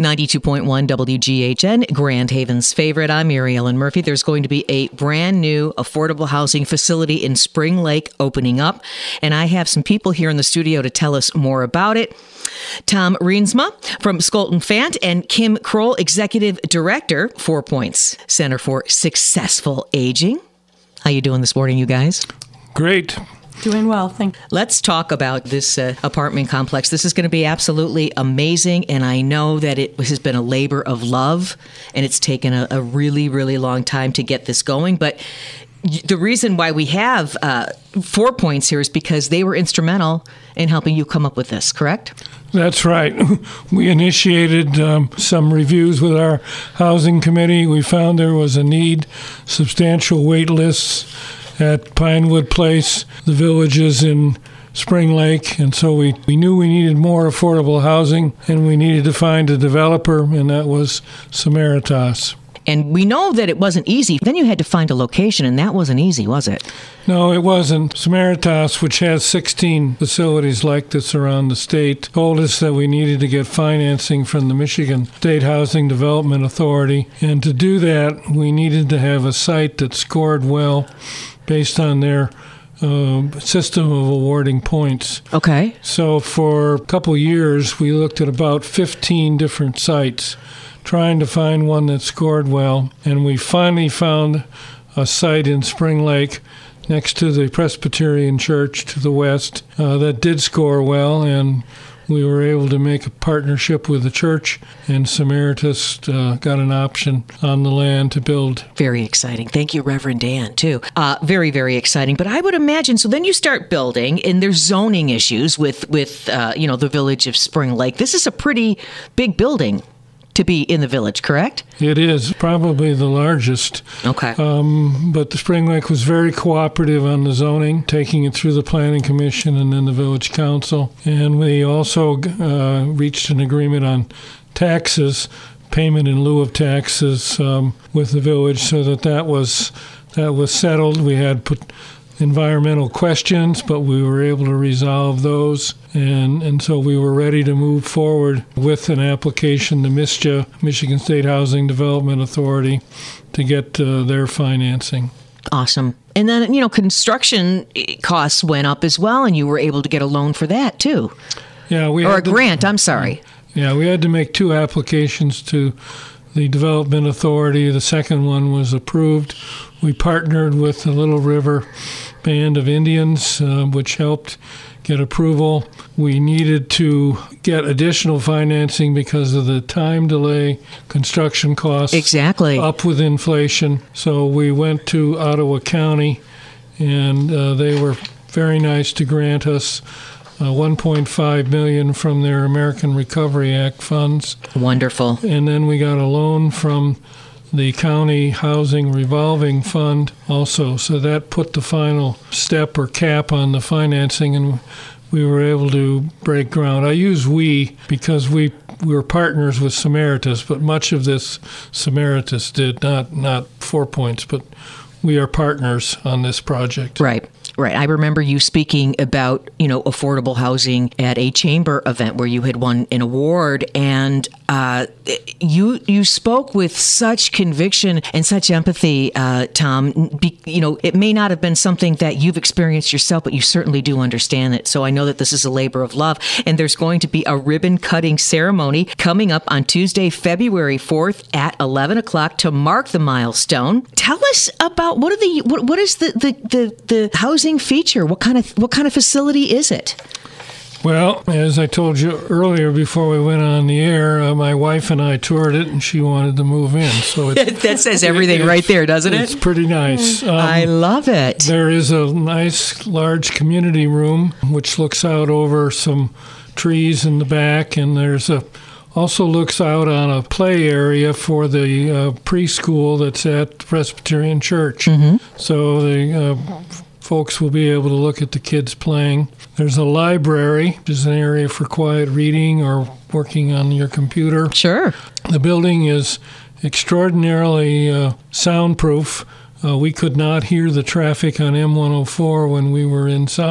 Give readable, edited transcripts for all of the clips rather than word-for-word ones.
92.1 WGHN, Grand Haven's favorite. I'm Mary Ellen Murphy. There's going to be a brand new affordable housing facility in Spring Lake opening up, and I have some people here in the studio to tell us more about it. Tom Riensma from Skolton Fant and Kim Kroll, Executive Director, 4 Points Center for Successful Aging. How you doing this morning, you guys? Great. Doing well, thank you. Let's talk about this apartment complex. This is going to be absolutely amazing, and I know that it has been a labor of love, and it's taken a really, really long time to get this going. But the reason why we have 4 Points here is because they were instrumental in helping you come up with this, correct? That's right. We initiated some reviews with our housing committee. We found there was a need, substantial wait lists at Pinewood Place, the villages in Spring Lake, and so we knew we needed more affordable housing, and we needed to find a developer, and that was Samaritas. And we know that it wasn't easy. Then you had to find a location, and that wasn't easy, was it? No, it wasn't. Samaritas, which has 16 facilities like this around the state, told us that we needed to get financing from the Michigan State Housing Development Authority. And to do that, we needed to have a site that scored well based on their system of awarding points. Okay. So for a couple years, we looked at about 15 different sites, trying to find one that scored well, and we finally found a site in Spring Lake next to the Presbyterian Church to the west that did score well, and we were able to make a partnership with the church, and Samaritas got an option on the land to build. Very exciting. Thank you, Reverend Dan, too. Very, very exciting. But I would imagine, so then you start building, and there's zoning issues with the village of Spring Lake. This is a pretty big building to be in the village, correct? It is probably the largest. Okay. But the Spring Lake was very cooperative on the zoning, taking it through the Planning Commission and then the Village Council. And we also reached an agreement on taxes, payment in lieu of taxes with the village, so that was settled. We had put environmental questions, but we were able to resolve those. And so we were ready to move forward with an application to MSHA, Michigan State Housing Development Authority, to get their financing. Awesome. And then, construction costs went up as well, and you were able to get a loan for that, too. Yeah, or a grant, I'm sorry. Yeah, we had to make 2 applications to the Development Authority. The second one was approved. We partnered with the Little River Band of Indians, which helped get approval. We needed to get additional financing because of the time delay, construction costs. Exactly. Up with inflation. So we went to Ottawa County, and they were very nice to grant us $1.5 million from their American Recovery Act funds. Wonderful. And then we got a loan from the County Housing Revolving Fund also. So that put the final step or cap on the financing, and we were able to break ground. I use we because we were partners with Samaritas, but much of this Samaritas did, not 4 Points, but we are partners on this project. Right. I remember you speaking about, affordable housing at a chamber event where you had won an award, and you spoke with such conviction and such empathy, Tom. It may not have been something that you've experienced yourself, but you certainly do understand it. So I know that this is a labor of love, and there's going to be a ribbon cutting ceremony coming up on Tuesday, February 4th at 11 o'clock to mark the milestone. Tell us about what is the housing feature? What kind of facility is it? Well, as I told you earlier before we went on the air, my wife and I toured it, and she wanted to move in. So that says everything right there, doesn't it? It's pretty nice. I love it. There is a nice, large community room, which looks out over some trees in the back, and also looks out on a play area for the preschool that's at the Presbyterian Church. Mm-hmm. So the folks will be able to look at the kids playing. There's a library, which is an area for quiet reading or working on your computer. Sure. The building is extraordinarily soundproof. We could not hear the traffic on M104 when we were inside.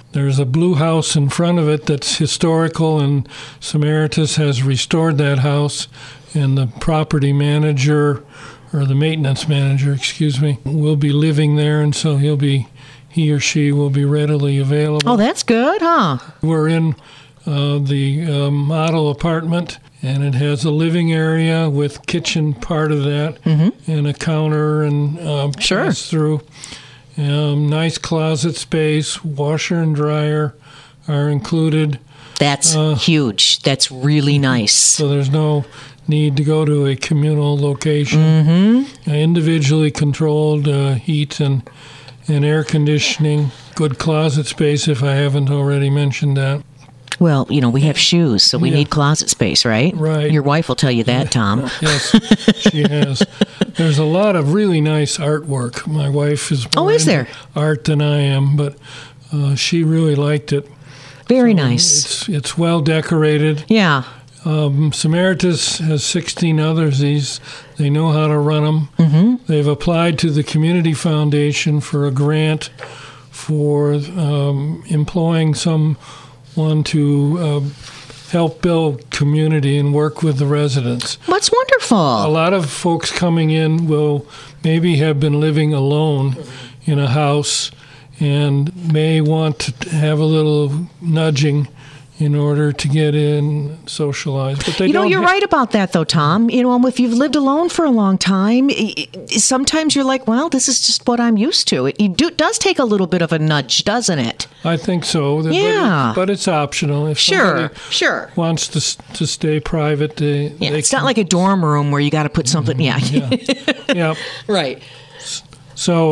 There's a blue house in front of it that's historical, and Samaritas has restored that house, and the property manager, or the maintenance manager, will be living there, and so he or she will be readily available. Oh, that's good, huh? We're in the model apartment, and it has a living area with kitchen part of that, and a counter and pass-through. Nice closet space, washer and dryer are included. That's huge. That's really nice. So there's no need to go to a communal location. Individually controlled heat and air conditioning. Good closet space, if I haven't already mentioned that. Well, we have shoes, so we need closet space, right? Right. Your wife will tell you that, Tom. Yes, she has. There's a lot of really nice artwork. My wife is more into art than I am, but she really liked it. Very nice. It's well decorated. Yeah. Samaritas has 16 others. They know how to run them. They've applied to the Community Foundation for a grant for employing someone to help build community and work with the residents. That's wonderful. A lot of folks coming in will maybe have been living alone in a house and may want to have a little nudging in order to get in, socialize. But they you're right about that, though, Tom. If you've lived alone for a long time, sometimes you're like, well, this is just what I'm used to. It does take a little bit of a nudge, doesn't it? I think so. Yeah. But it's optional. If somebody wants to stay private, it's not like a dorm room where you got to put something. Yeah. Right. So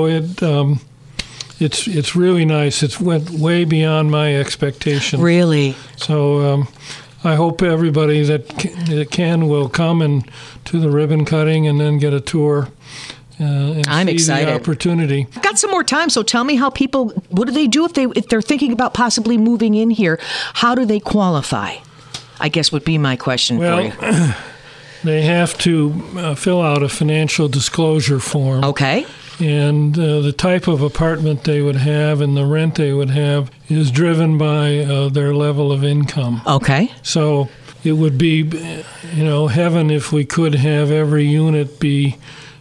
it's really nice. It's went way beyond my expectations. Really? So I hope everybody that can will come and to the ribbon cutting and then get a tour. I'm excited. The opportunity. I've got some more time, so tell me what do they do if they're thinking about possibly moving in here? How do they qualify? I guess would be my question for you. They have to fill out a financial disclosure form. Okay. And the type of apartment they would have and the rent they would have is driven by their level of income. Okay. So it would be, heaven if we could have every unit be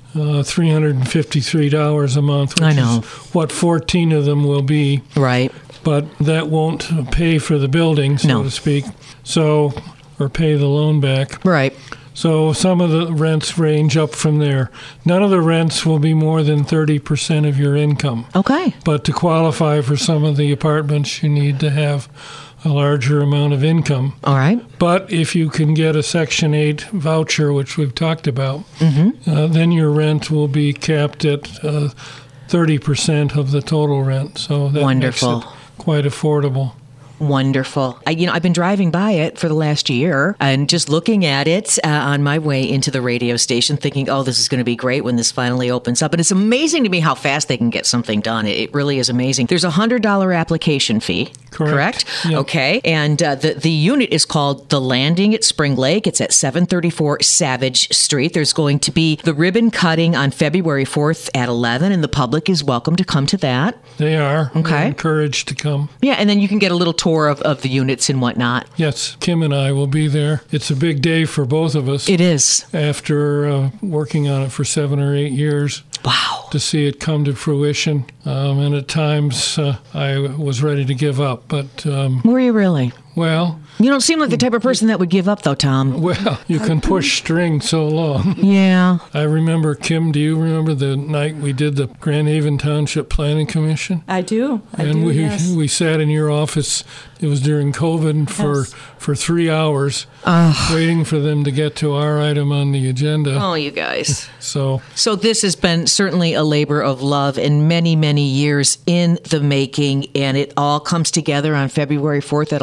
$353 a month, which is what 14 of them will be. Right. But that won't pay for the building, so to speak. Or pay the loan back. Right. So some of the rents range up from there. None of the rents will be more than 30% of your income. Okay. But to qualify for some of the apartments, you need to have a larger amount of income. All right. But if you can get a Section 8 voucher, which we've talked about, then your rent will be capped at 30% of the total rent. So that makes it quite affordable. Wonderful. I've been driving by it for the last year and just looking at it on my way into the radio station thinking, oh, this is going to be great when this finally opens up. And it's amazing to me how fast they can get something done. It really is amazing. There's a $100 application fee. Correct? Yep. Okay. And the unit is called The Landing at Spring Lake. It's at 734 Savage Street. There's going to be the ribbon cutting on February 4th at 11, and the public is welcome to come to that. They are. Okay. They're encouraged to come. Yeah, and then you can get a little tour of the units and whatnot. Yes, Kim and I will be there. It's a big day for both of us. It is. After working on it for 7 or 8 years. Wow. To see it come to fruition. And at times I was ready to give up. But were you really? Well, you don't seem like the type of person that would give up, though, Tom. Well, you can push string so long. Yeah. I remember, Kim, do you remember the night we did the Grand Haven Township Planning Commission? I do. We sat in your office. It was during COVID for 3 hours, waiting for them to get to our item on the agenda. Oh, you guys. So this has been certainly a labor of love and many, many years in the making, and it all comes together on February 4th at 11 o'clock.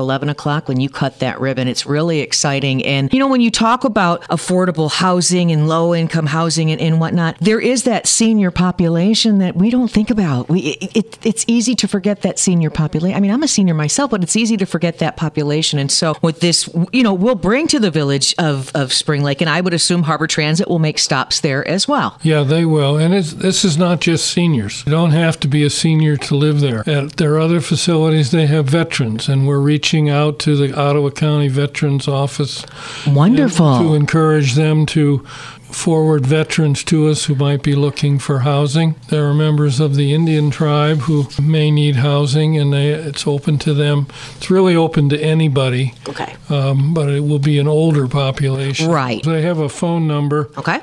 o'clock when you cut that ribbon. It's really exciting. And, when you talk about affordable housing and low-income housing and whatnot, there is that senior population that we don't think about. It's easy to forget that senior population. I mean, I'm a senior myself, but it's easy to forget that population. And so with this, we'll bring to the village of Spring Lake, and I would assume Harbor Transit will make stops there as well. Yeah, they will. And this is not just seniors. You don't have to be a senior to live there. At their other facilities, they have veterans, and we're reaching out to the Ottawa County Veterans Office. Wonderful. To encourage them to forward veterans to us who might be looking for housing. There are members of the Indian tribe who may need housing, and it's open to them. It's really open to anybody. Okay. But it will be an older population. Right. They have a phone number. Okay.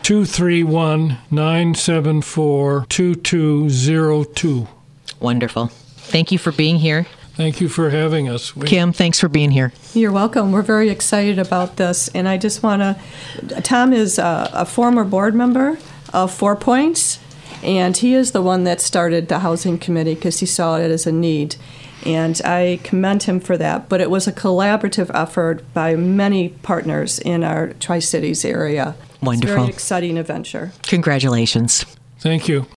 231-974-2202. Wonderful. Thank you for being here. Thank you for having us. Kim, thanks for being here. You're welcome. We're very excited about this. And I just want to, Tom is a former board member of 4 Points, and he is the one that started the housing committee because he saw it as a need. And I commend him for that. But it was a collaborative effort by many partners in our Tri-Cities area. Wonderful. It's a very exciting adventure. Congratulations. Thank you.